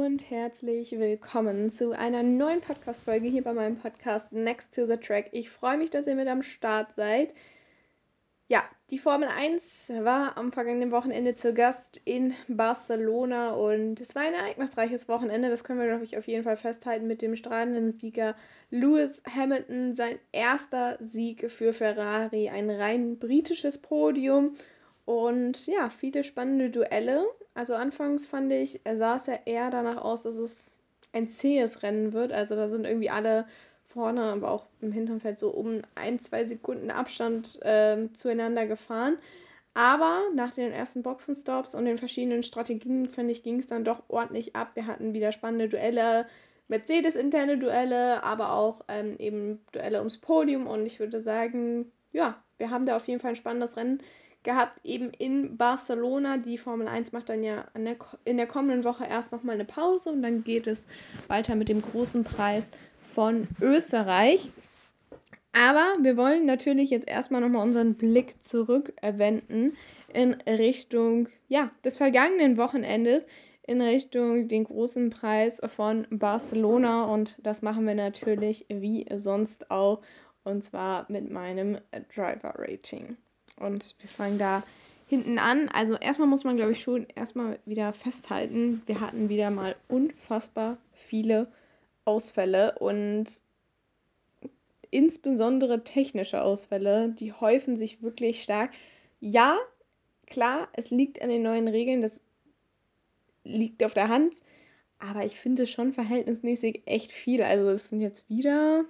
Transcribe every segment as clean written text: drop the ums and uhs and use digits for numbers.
und herzlich willkommen zu einer neuen Podcast-Folge hier bei meinem Podcast Next to the Track. Ich freue mich, dass ihr mit am Start seid. Ja, die Formel 1 war am vergangenen Wochenende zu Gast in Barcelona und es war ein ereignisreiches Wochenende. Das können wir, glaube ich, auf jeden Fall festhalten mit dem strahlenden Sieger Lewis Hamilton. Sein erster Sieg für Ferrari, ein rein britisches Podium und ja, viele spannende Duelle. Also anfangs fand ich, sah es ja eher danach aus, dass es ein zähes Rennen wird. Also da sind irgendwie alle vorne, aber auch im hinteren Feld so um 1, 2 Sekunden Abstand zueinander gefahren. Aber nach den ersten Boxenstops und den verschiedenen Strategien, finde ich, ging es dann doch ordentlich ab. Wir hatten wieder spannende Duelle, Mercedes-interne Duelle, aber auch eben Duelle ums Podium. Und ich würde sagen, ja, wir haben da auf jeden Fall ein spannendes Rennen gehabt, eben in Barcelona. Die Formel 1 macht dann ja in der kommenden Woche erst nochmal eine Pause und dann geht es weiter mit dem großen Preis von Österreich. Aber wir wollen natürlich jetzt erstmal nochmal unseren Blick zurückwenden in Richtung des vergangenen Wochenendes, in Richtung den großen Preis von Barcelona. Und das machen wir natürlich wie sonst auch, und zwar mit meinem Driver Rating. Und wir fangen da hinten an. Also erstmal muss man, glaube ich, schon erstmal wieder festhalten, wir hatten wieder mal unfassbar viele Ausfälle und insbesondere technische Ausfälle, die häufen sich wirklich stark. Ja, klar, es liegt an den neuen Regeln, das liegt auf der Hand, aber ich finde schon verhältnismäßig echt viel. Also es sind jetzt wieder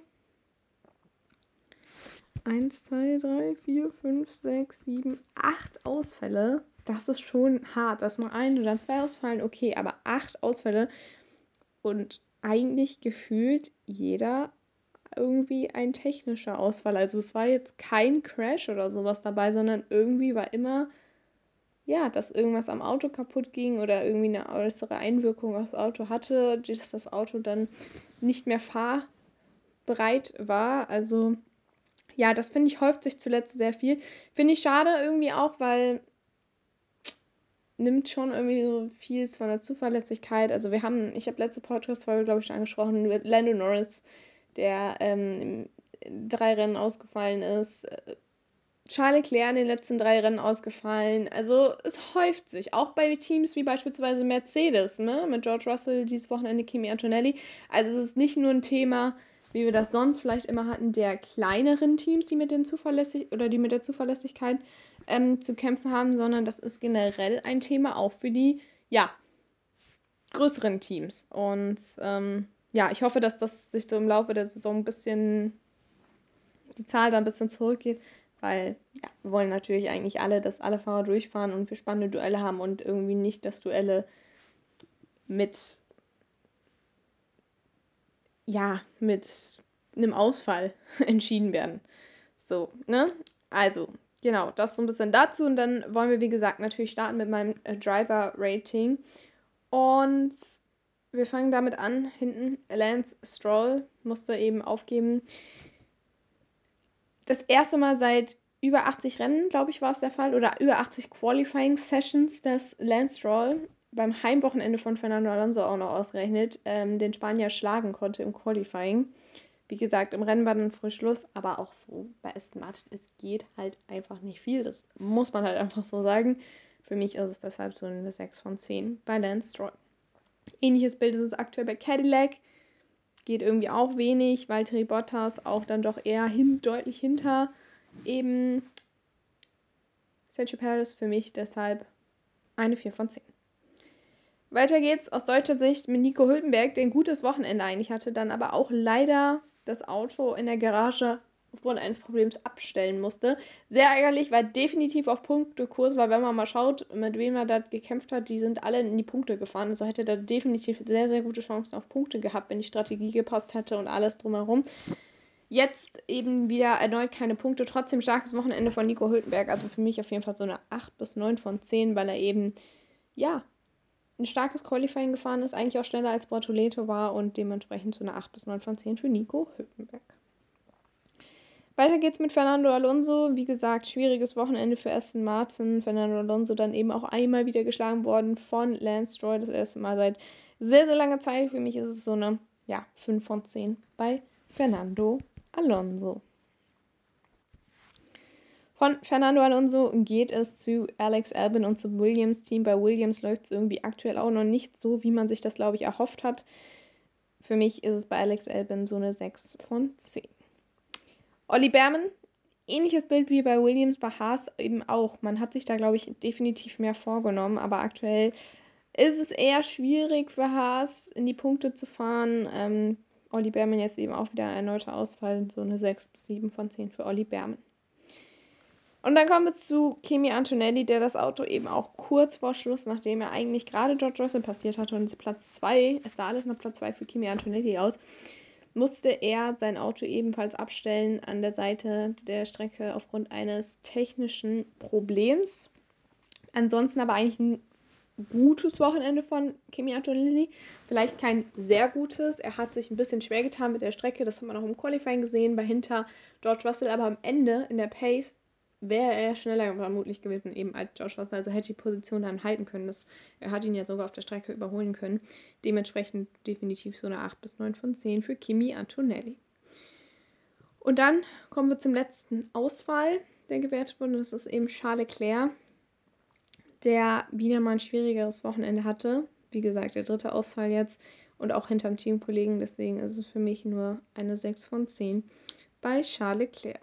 1, 2, 3, 4, 5, 6, 7, 8 Ausfälle. Das ist schon hart, dass nur 1 oder 2 ausfallen, okay, aber 8 Ausfälle und eigentlich gefühlt jeder irgendwie ein technischer Ausfall. Also es war jetzt kein Crash oder sowas dabei, sondern irgendwie war immer, dass irgendwas am Auto kaputt ging oder irgendwie eine äußere Einwirkung aufs Auto hatte, dass das Auto dann nicht mehr fahrbereit war. Also ja, das finde ich häuft sich zuletzt sehr viel. Finde ich schade irgendwie auch, weil nimmt schon irgendwie so viel von der Zuverlässigkeit. Also ich habe letzte Podcast-Folge, glaube ich, schon angesprochen, mit Lando Norris, der in 3 Rennen ausgefallen ist. Charles Leclerc in den letzten 3 Rennen ausgefallen. Also es häuft sich, auch bei Teams wie beispielsweise Mercedes, ne? Mit George Russell, dieses Wochenende Kimi Antonelli. Also es ist nicht nur ein Thema, wie wir das sonst vielleicht immer hatten, der kleineren Teams, die mit der Zuverlässigkeit zu kämpfen haben, sondern das ist generell ein Thema auch für die, größeren Teams. Und ich hoffe, dass das sich so im Laufe der Saison ein bisschen, die Zahl da ein bisschen zurückgeht, weil wir wollen natürlich eigentlich alle, dass alle Fahrer durchfahren und wir spannende Duelle haben und irgendwie nicht, dass Duelle mit einem Ausfall entschieden werden. So, ne? Also, genau, das so ein bisschen dazu. Und dann wollen wir, wie gesagt, natürlich starten mit meinem Driver-Rating. Und wir fangen damit an. Hinten Lance Stroll musste eben aufgeben. Das erste Mal seit über 80 Rennen, glaube ich, war es der Fall, oder über 80 Qualifying Sessions, dass Lance Stroll beim Heimwochenende von Fernando Alonso auch noch ausgerechnet den Spanier schlagen konnte im Qualifying. Wie gesagt, im Rennen war dann früh Schluss, aber auch so bei Aston Martin, es geht halt einfach nicht viel. Das muss man halt einfach so sagen. Für mich ist es deshalb so eine 6 von 10 bei Lance Stroll. Ähnliches Bild ist es aktuell bei Cadillac. Geht irgendwie auch wenig. Valtteri Bottas auch dann doch eher deutlich hinter eben Sergio Perez. Für mich deshalb eine 4 von 10. Weiter geht's aus deutscher Sicht mit Nico Hülkenberg, der ein gutes Wochenende eigentlich hatte, dann aber auch leider das Auto in der Garage aufgrund eines Problems abstellen musste. Sehr ärgerlich, weil definitiv auf Punktekurs, weil wenn man mal schaut, mit wem er da gekämpft hat, die sind alle in die Punkte gefahren. Also hätte er definitiv sehr, sehr gute Chancen auf Punkte gehabt, wenn die Strategie gepasst hätte und alles drumherum. Jetzt eben wieder erneut keine Punkte, trotzdem starkes Wochenende von Nico Hülkenberg. Also für mich auf jeden Fall so eine 8 bis 9 von 10, weil er eben, ein starkes Qualifying gefahren ist, eigentlich auch schneller als Bortoleto war und dementsprechend so eine 8 bis 9 von 10 für Nico Hülkenberg. Weiter geht's mit Fernando Alonso. Wie gesagt, schwieriges Wochenende für Aston Martin. Fernando Alonso dann eben auch einmal wieder geschlagen worden von Lance Stroll. Das erste Mal seit sehr, sehr langer Zeit. Für mich ist es so eine 5 von 10 bei Fernando Alonso. Von Fernando Alonso geht es zu Alex Albon und zum Williams-Team. Bei Williams läuft es irgendwie aktuell auch noch nicht so, wie man sich das, glaube ich, erhofft hat. Für mich ist es bei Alex Albon so eine 6 von 10. Olli Behrmann, ähnliches Bild wie bei Williams, bei Haas eben auch. Man hat sich da, glaube ich, definitiv mehr vorgenommen, aber aktuell ist es eher schwierig für Haas, in die Punkte zu fahren. Olli Behrmann jetzt eben auch wieder ein erneuter Ausfall, so eine 6 bis 7 von 10 für Olli Behrmann. Und dann kommen wir zu Kimi Antonelli, der das Auto eben auch kurz vor Schluss, nachdem er eigentlich gerade George Russell passiert hatte und Platz 2, es sah alles nach Platz 2 für Kimi Antonelli aus, musste er sein Auto ebenfalls abstellen an der Seite der Strecke aufgrund eines technischen Problems. Ansonsten aber eigentlich ein gutes Wochenende von Kimi Antonelli. Vielleicht kein sehr gutes. Er hat sich ein bisschen schwer getan mit der Strecke. Das hat man auch im Qualifying gesehen, bei hinter George Russell. Aber am Ende in der Pace wäre er schneller vermutlich gewesen, eben als George Russell. Also hätte die Position dann halten können. Er hat ihn ja sogar auf der Strecke überholen können. Dementsprechend definitiv so eine 8 bis 9 von 10 für Kimi Antonelli. Und dann kommen wir zum letzten Ausfall, der gewertet wurde. Das ist eben Charles Leclerc, der wieder mal ein schwierigeres Wochenende hatte. Wie gesagt, der dritte Ausfall jetzt und auch hinterm Teamkollegen. Deswegen ist es für mich nur eine 6 von 10 bei Charles Leclerc.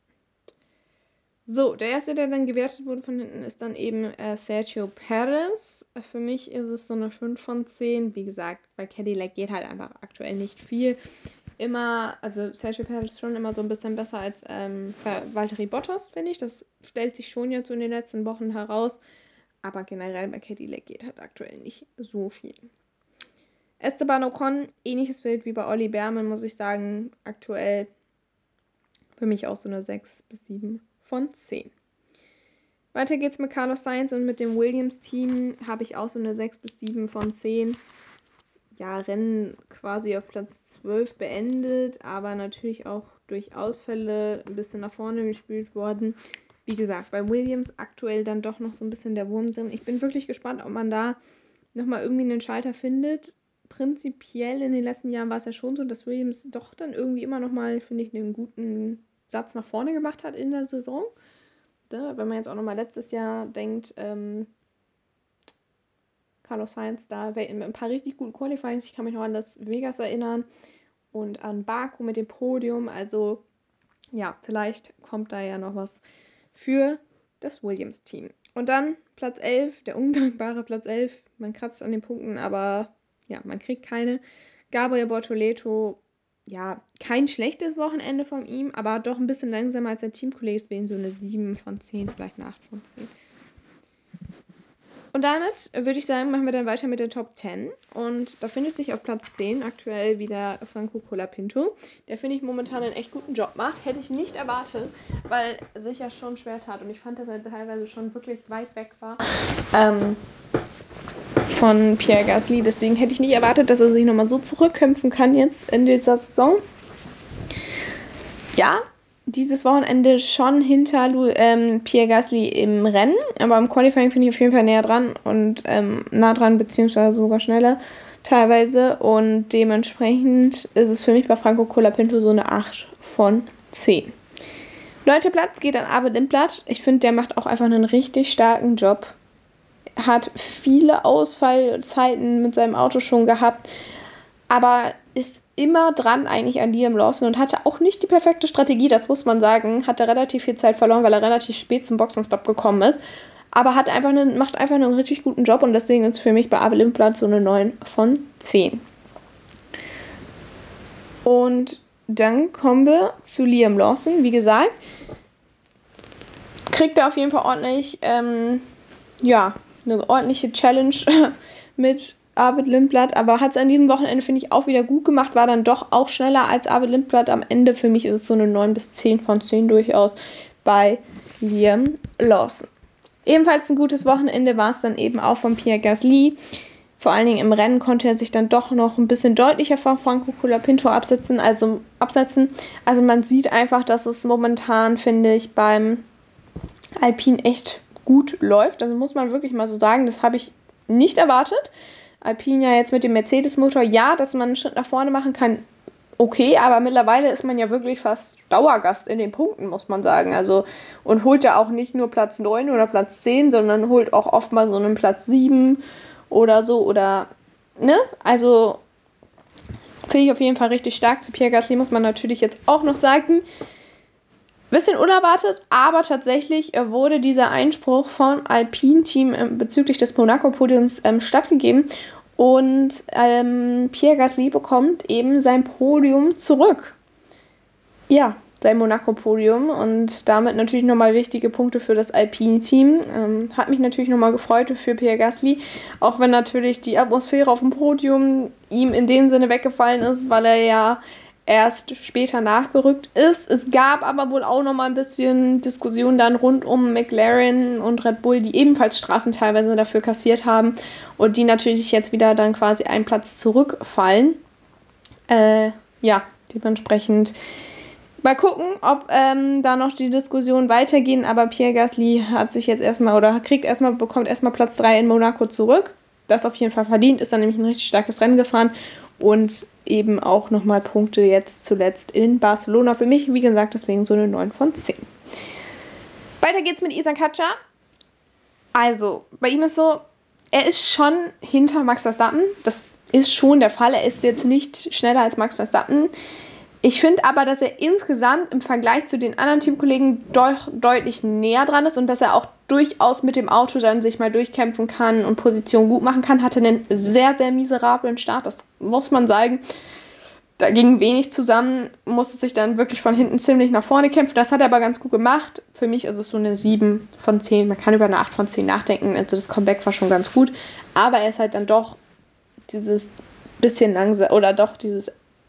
So, der erste, der dann gewertet wurde von hinten, ist dann eben Sergio Perez. Für mich ist es so eine 5 von 10. Wie gesagt, bei Cadillac geht halt einfach aktuell nicht viel. Also Sergio Perez ist schon immer so ein bisschen besser als Valtteri Bottas, finde ich. Das stellt sich schon jetzt so in den letzten Wochen heraus. Aber generell bei Cadillac geht halt aktuell nicht so viel. Esteban Ocon, ähnliches Bild wie bei Olli Behrmann, muss ich sagen. Aktuell für mich auch so eine 6 bis 7 von 10. Weiter geht's mit Carlos Sainz und mit dem Williams-Team habe ich auch so eine 6 bis 7 von 10. Ja, Rennen quasi auf Platz 12 beendet, aber natürlich auch durch Ausfälle ein bisschen nach vorne gespielt worden. Wie gesagt, bei Williams aktuell dann doch noch so ein bisschen der Wurm drin. Ich bin wirklich gespannt, ob man da nochmal irgendwie einen Schalter findet. Prinzipiell in den letzten Jahren war es ja schon so, dass Williams doch dann irgendwie immer nochmal, finde ich, einen guten Satz nach vorne gemacht hat in der Saison. Da, wenn man jetzt auch nochmal letztes Jahr denkt, Carlos Sainz da mit ein paar richtig guten Qualifyings. Ich kann mich noch an das Vegas erinnern und an Baku mit dem Podium. Also ja, vielleicht kommt da ja noch was für das Williams-Team. Und dann Platz 11, der undankbare Platz 11. Man kratzt an den Punkten, aber ja, man kriegt keine. Gabriel Bortoleto, ja, kein schlechtes Wochenende von ihm, aber doch ein bisschen langsamer als sein Teamkollege, deswegen so eine 7 von 10, vielleicht eine 8 von 10. Und damit würde ich sagen, machen wir dann weiter mit der Top 10. Und da findet sich auf Platz 10 aktuell wieder Franco Colapinto, der, finde ich, momentan einen echt guten Job macht. Hätte ich nicht erwartet, weil er sich ja schon schwer tat. Und ich fand, dass er teilweise schon wirklich weit weg war von Pierre Gasly. Deswegen hätte ich nicht erwartet, dass er sich nochmal so zurückkämpfen kann jetzt in dieser Saison. Ja, dieses Wochenende schon hinter Pierre Gasly im Rennen, aber im Qualifying finde ich auf jeden Fall näher dran und nah dran, beziehungsweise sogar schneller teilweise, und dementsprechend ist es für mich bei Franco Colapinto so eine 8 von 10. 9. Platz geht an Arvid Lindblad. Ich finde, der macht auch einfach einen richtig starken Job. Hat viele Ausfallzeiten mit seinem Auto schon gehabt, aber ist immer dran eigentlich an Liam Lawson und hatte auch nicht die perfekte Strategie, das muss man sagen. Hatte relativ viel Zeit verloren, weil er relativ spät zum Boxenstopp gekommen ist. Aber macht einfach einen richtig guten Job und deswegen ist für mich bei Arvid Lindblad so eine 9 von 10. Und dann kommen wir zu Liam Lawson. Wie gesagt, kriegt er auf jeden Fall ordentlich, eine ordentliche Challenge mit Arvid Lindblad, aber hat es an diesem Wochenende, finde ich, auch wieder gut gemacht, war dann doch auch schneller als Arvid Lindblad am Ende. Für mich ist es so eine 9 bis 10 von 10 durchaus bei Liam Lawson. Ebenfalls ein gutes Wochenende war es dann eben auch von Pierre Gasly. Vor allen Dingen im Rennen konnte er sich dann doch noch ein bisschen deutlicher von Franco Colapinto absetzen. Also man sieht einfach, dass es momentan, finde ich, beim Alpine echt gut läuft. Also muss man wirklich mal so sagen, das habe ich nicht erwartet. Alpine ja jetzt mit dem Mercedes-Motor, ja, dass man einen Schritt nach vorne machen kann, okay, aber mittlerweile ist man ja wirklich fast Dauergast in den Punkten, muss man sagen. Also, und holt ja auch nicht nur Platz 9 oder Platz 10, sondern holt auch oft mal so einen Platz 7 oder so, oder, ne? Also, finde ich auf jeden Fall richtig stark. Zu Pierre Gasly muss man natürlich jetzt auch noch sagen, bisschen unerwartet, aber tatsächlich wurde dieser Einspruch vom Alpine-Team bezüglich des Monaco-Podiums stattgegeben. Und Pierre Gasly bekommt eben sein Podium zurück. Ja, sein Monaco-Podium und damit natürlich nochmal wichtige Punkte für das Alpine-Team. Hat mich natürlich nochmal gefreut für Pierre Gasly, auch wenn natürlich die Atmosphäre auf dem Podium ihm in dem Sinne weggefallen ist, weil er ja erst später nachgerückt ist. Es gab aber wohl auch nochmal ein bisschen Diskussion dann rund um McLaren und Red Bull, die ebenfalls Strafen teilweise dafür kassiert haben und die natürlich jetzt wieder dann quasi einen Platz zurückfallen. Dementsprechend mal gucken, ob da noch die Diskussionen weitergehen, aber Pierre Gasly hat sich jetzt bekommt erstmal Platz 3 in Monaco zurück. Das auf jeden Fall verdient, ist dann nämlich ein richtig starkes Rennen gefahren und eben auch nochmal Punkte jetzt zuletzt in Barcelona. Für mich, wie gesagt, deswegen so eine 9 von 10. Weiter geht's mit Isan Katscha. Also, bei ihm ist so, er ist schon hinter Max Verstappen. Das ist schon der Fall. Er ist jetzt nicht schneller als Max Verstappen. Ich finde aber, dass er insgesamt im Vergleich zu den anderen Teamkollegen deutlich näher dran ist und dass er auch durchaus mit dem Auto dann sich mal durchkämpfen kann und Position gut machen kann. Hatte einen sehr, sehr miserablen Start, das muss man sagen. Da ging wenig zusammen, musste sich dann wirklich von hinten ziemlich nach vorne kämpfen. Das hat er aber ganz gut gemacht. Für mich ist es so eine 7 von 10. Man kann über eine 8 von 10 nachdenken. Also das Comeback war schon ganz gut. Aber er ist halt dann doch dieses bisschen langsam oder doch dieses,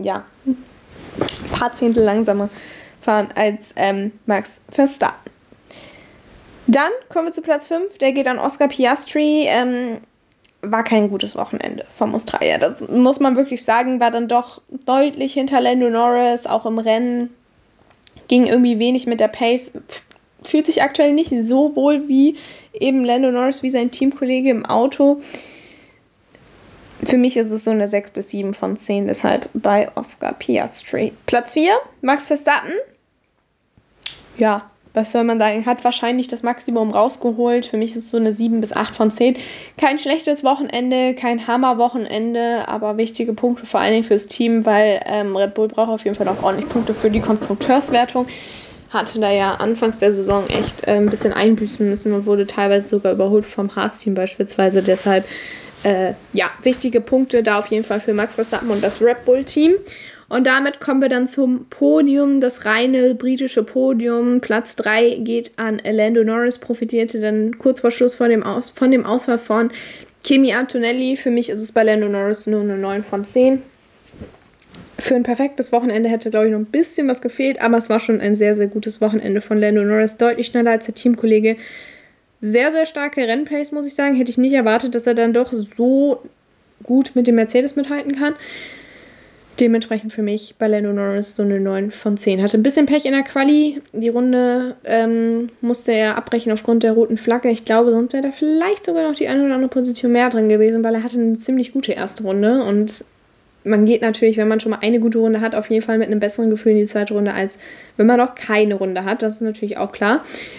paar Zehntel langsamer fahren als Max Verstappen. Dann kommen wir zu Platz 5, der geht an Oscar Piastri. War kein gutes Wochenende vom Australier. Das muss man wirklich sagen, war dann doch deutlich hinter Lando Norris, auch im Rennen. Ging irgendwie wenig mit der Pace. Fühlt sich aktuell nicht so wohl wie eben Lando Norris, wie sein Teamkollege im Auto. Für mich ist es so eine 6 bis 7 von 10, deshalb bei Oscar Piastri. Platz 4, Max Verstappen. Ja, was soll man sagen? Hat wahrscheinlich das Maximum rausgeholt. Für mich ist es so eine 7 bis 8 von 10. Kein schlechtes Wochenende, kein Hammer-Wochenende, aber wichtige Punkte vor allen Dingen fürs Team, weil Red Bull braucht auf jeden Fall noch ordentlich Punkte für die Konstrukteurswertung. Hatte da ja anfangs der Saison echt ein bisschen einbüßen müssen und wurde teilweise sogar überholt vom Haas-Team beispielsweise. Deshalb wichtige Punkte da auf jeden Fall für Max Verstappen und das Red Bull-Team. Und damit kommen wir dann zum Podium, das reine britische Podium. Platz 3 geht an Lando Norris, profitierte dann kurz vor Schluss von dem Ausfall von Kimi Antonelli. Für mich ist es bei Lando Norris nur eine 9 von 10. Für ein perfektes Wochenende hätte, glaube ich, noch ein bisschen was gefehlt, aber es war schon ein sehr, sehr gutes Wochenende von Lando Norris. Deutlich schneller als der Teamkollege. Sehr, sehr starke Rennpace, muss ich sagen. Hätte ich nicht erwartet, dass er dann doch so gut mit dem Mercedes mithalten kann. Dementsprechend für mich bei Lando Norris so eine 9 von 10. Hatte ein bisschen Pech in der Quali. Die Runde musste er abbrechen aufgrund der roten Flagge. Ich glaube, sonst wäre da vielleicht sogar noch die eine oder andere Position mehr drin gewesen, weil er hatte eine ziemlich gute erste Runde. Und man geht natürlich, wenn man schon mal eine gute Runde hat, auf jeden Fall mit einem besseren Gefühl in die zweite Runde, als wenn man noch keine Runde hat. Das ist natürlich auch klar.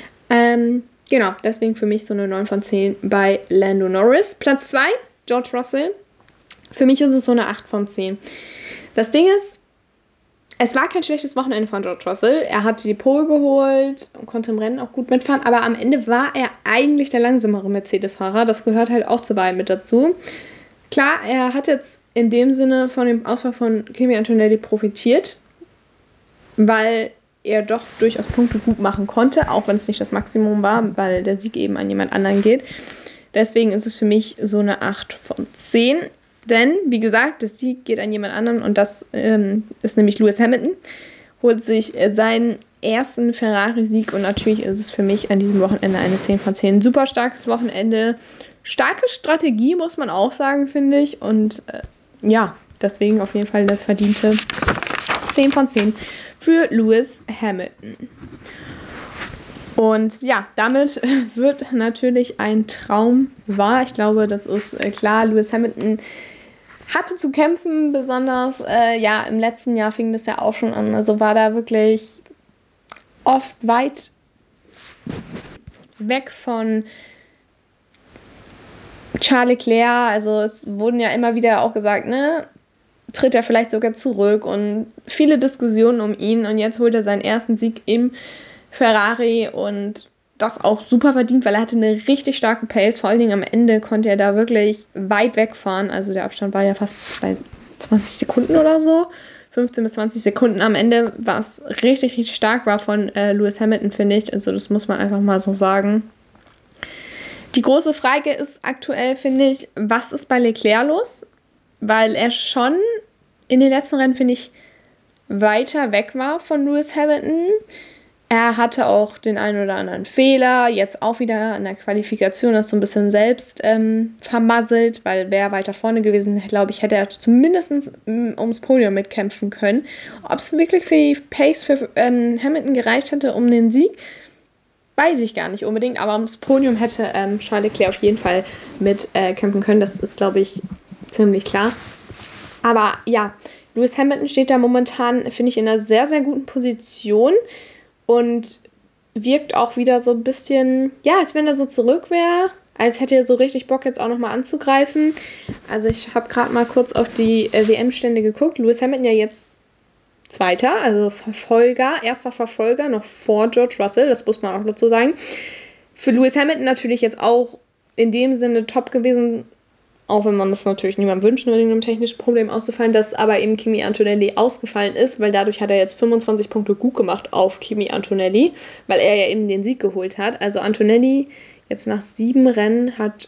Genau, deswegen für mich so eine 9 von 10 bei Lando Norris. Platz 2, George Russell. Für mich ist es so eine 8 von 10. Das Ding ist, es war kein schlechtes Wochenende von George Russell. Er hatte die Pole geholt und konnte im Rennen auch gut mitfahren, aber am Ende war er eigentlich der langsamere Mercedes-Fahrer. Das gehört halt auch zur Wahl mit dazu. Klar, er hat jetzt in dem Sinne von dem Ausfall von Kimi Antonelli profitiert, weil er doch durchaus Punkte gut machen konnte, auch wenn es nicht das Maximum war, weil der Sieg eben an jemand anderen geht. Deswegen ist es für mich so eine 8 von 10. Denn, wie gesagt, der Sieg geht an jemand anderen und das ist nämlich Lewis Hamilton. Holt sich seinen ersten Ferrari-Sieg und natürlich ist es für mich an diesem Wochenende eine 10 von 10. Super starkes Wochenende starke Strategie, muss man auch sagen, finde ich. Und ja, deswegen auf jeden Fall eine verdiente 10 von 10 für Lewis Hamilton. Und ja, damit wird natürlich ein Traum wahr. Ich glaube, das ist klar. Lewis Hamilton hatte zu kämpfen, besonders im letzten Jahr fing das ja auch schon an. Also war da wirklich oft weit weg von Charles Leclerc. Also es wurden ja immer wieder auch gesagt, ne, tritt er vielleicht sogar zurück und viele Diskussionen um ihn. Und jetzt holt er seinen ersten Sieg im Ferrari und das auch super verdient, weil er hatte eine richtig starke Pace. Vor allen Dingen am Ende konnte er da wirklich weit wegfahren. Also der Abstand war ja fast bei 20 Sekunden oder so. 15 bis 20 Sekunden am Ende, was richtig, richtig stark war von Lewis Hamilton, finde ich. Also das muss man einfach mal so sagen. Die große Frage ist aktuell, finde ich, was ist bei Leclerc los? Weil er schon in den letzten Rennen, finde ich, weiter weg war von Lewis Hamilton. Er hatte auch den einen oder anderen Fehler, jetzt auch wieder in der Qualifikation das so ein bisschen selbst vermasselt, weil wäre weiter vorne gewesen, glaube ich, hätte er zumindest ums Podium mitkämpfen können. Ob es wirklich für die Pace für Hamilton gereicht hätte um den Sieg, weiß ich gar nicht unbedingt, aber ums Podium hätte Charles Leclerc auf jeden Fall mitkämpfen können, das ist, glaube ich, ziemlich klar. Aber ja, Lewis Hamilton steht da momentan, finde ich, in einer sehr, sehr guten Position. Und wirkt auch wieder so ein bisschen, ja, als wenn er so zurück wäre, als hätte er so richtig Bock, jetzt auch nochmal anzugreifen. Also ich habe gerade mal kurz auf die WM-Stände geguckt. Lewis Hamilton ja jetzt Zweiter, also erster Verfolger, noch vor George Russell, das muss man auch dazu sagen. Für Lewis Hamilton natürlich jetzt auch in dem Sinne top gewesen, auch wenn man das natürlich niemandem wünscht, wegen einem technischen Problem auszufallen, dass aber eben Kimi Antonelli ausgefallen ist, weil dadurch hat er jetzt 25 Punkte gut gemacht auf Kimi Antonelli, weil er ja eben den Sieg geholt hat. Also Antonelli jetzt nach 7 Rennen hat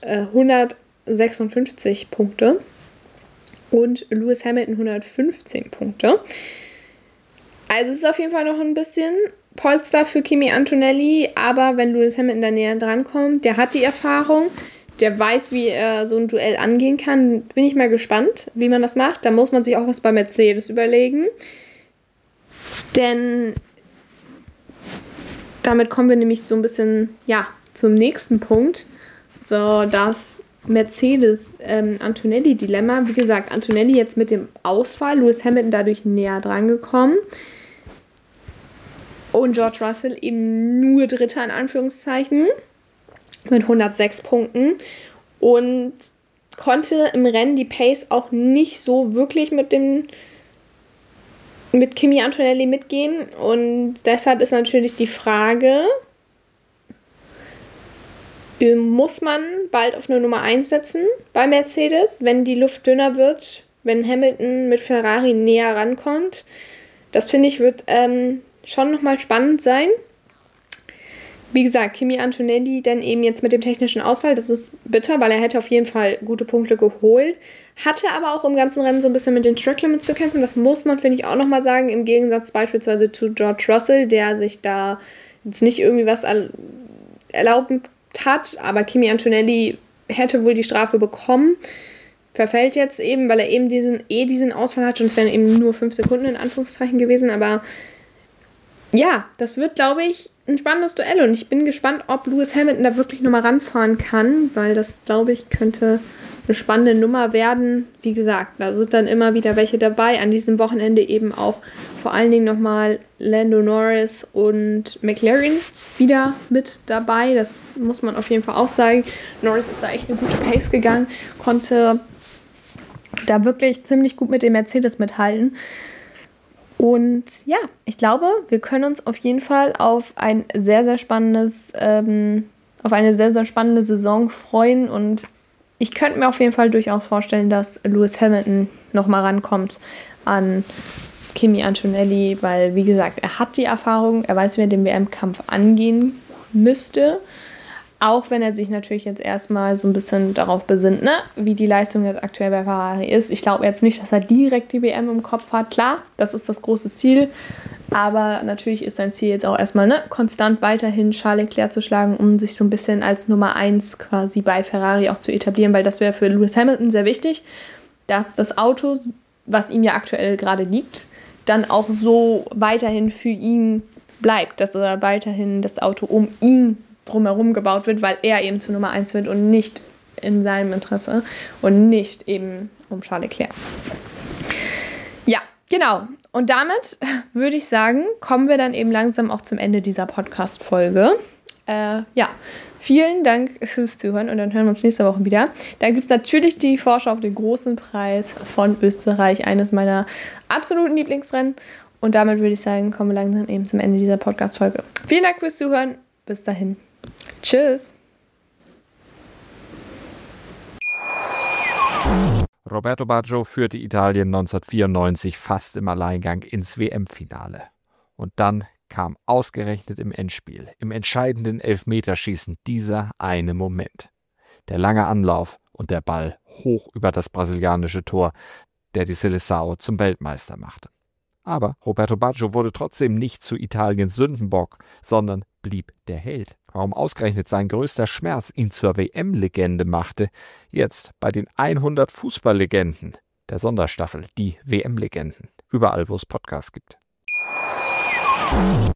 156 Punkte und Lewis Hamilton 115 Punkte. Also es ist auf jeden Fall noch ein bisschen Polster für Kimi Antonelli, aber wenn Lewis Hamilton da näher dran kommt, der hat die Erfahrung, der weiß, wie er so ein Duell angehen kann. Bin ich mal gespannt, wie man das macht. Da muss man sich auch was bei Mercedes überlegen. Denn damit kommen wir nämlich so ein bisschen, ja, zum nächsten Punkt. So, das Mercedes-Antonelli-Dilemma. Wie gesagt, Antonelli jetzt mit dem Ausfall, Lewis Hamilton dadurch näher dran gekommen. Und George Russell eben nur Dritter in Anführungszeichen mit 106 Punkten und konnte im Rennen die Pace auch nicht so wirklich mit Kimi Antonelli mitgehen. Und deshalb ist natürlich die Frage, muss man bald auf eine Nummer 1 setzen bei Mercedes, wenn die Luft dünner wird, wenn Hamilton mit Ferrari näher rankommt? Das finde ich wird schon nochmal spannend sein. Wie gesagt, Kimi Antonelli dann eben jetzt mit dem technischen Ausfall, das ist bitter, weil er hätte auf jeden Fall gute Punkte geholt, hatte aber auch im ganzen Rennen so ein bisschen mit den Track Limits zu kämpfen, das muss man, finde ich, auch nochmal sagen, im Gegensatz beispielsweise zu George Russell, der sich da jetzt nicht irgendwie was erlaubt hat, aber Kimi Antonelli hätte wohl die Strafe bekommen, verfällt jetzt eben, weil er eben diesen Ausfall hat und es wären eben nur 5 Sekunden in Anführungszeichen gewesen, aber ja, das wird, glaube ich, ein spannendes Duell und ich bin gespannt, ob Lewis Hamilton da wirklich nochmal ranfahren kann, weil das, glaube ich, könnte eine spannende Nummer werden. Wie gesagt, da sind dann immer wieder welche dabei. An diesem Wochenende eben auch vor allen Dingen nochmal Lando Norris und McLaren wieder mit dabei. Das muss man auf jeden Fall auch sagen. Norris ist da echt eine gute Pace gegangen, konnte da wirklich ziemlich gut mit dem Mercedes mithalten. Und ja, ich glaube, wir können uns auf jeden Fall auf ein sehr, sehr spannendes, auf eine sehr, sehr spannende Saison freuen. Und ich könnte mir auf jeden Fall durchaus vorstellen, dass Lewis Hamilton nochmal rankommt an Kimi Antonelli, weil, wie gesagt, er hat die Erfahrung, er weiß, wie er den WM-Kampf angehen müsste. Auch wenn er sich natürlich jetzt erstmal so ein bisschen darauf besinnt, ne, wie die Leistung jetzt aktuell bei Ferrari ist. Ich glaube jetzt nicht, dass er direkt die WM im Kopf hat. Klar, das ist das große Ziel. Aber natürlich ist sein Ziel jetzt auch erstmal, konstant weiterhin Charles Leclerc zu schlagen, um sich so ein bisschen als Nummer 1 quasi bei Ferrari auch zu etablieren, weil das wäre für Lewis Hamilton sehr wichtig, dass das Auto, was ihm ja aktuell gerade liegt, dann auch so weiterhin für ihn bleibt, dass er weiterhin das Auto um ihn drumherum gebaut wird, weil er eben zur Nummer 1 wird und nicht in seinem Interesse und nicht eben um Charles Leclerc. Ja, genau. Und damit würde ich sagen, kommen wir dann eben langsam auch zum Ende dieser Podcast-Folge. Vielen Dank fürs Zuhören und dann hören wir uns nächste Woche wieder. Dann gibt es natürlich die Vorschau auf den großen Preis von Österreich, eines meiner absoluten Lieblingsrennen. Und damit würde ich sagen, kommen wir langsam eben zum Ende dieser Podcast-Folge. Vielen Dank fürs Zuhören. Bis dahin. Tschüss. Roberto Baggio führte Italien 1994 fast im Alleingang ins WM-Finale. Und dann kam ausgerechnet im Endspiel, im entscheidenden Elfmeterschießen, dieser eine Moment. Der lange Anlauf und der Ball hoch über das brasilianische Tor, der die Seleção zum Weltmeister machte. Aber Roberto Baggio wurde trotzdem nicht zu Italiens Sündenbock, sondern blieb der Held. Warum ausgerechnet sein größter Schmerz ihn zur WM-Legende machte, jetzt bei den 100 Fußballlegenden der Sonderstaffel, die WM-Legenden, überall wo es Podcasts gibt.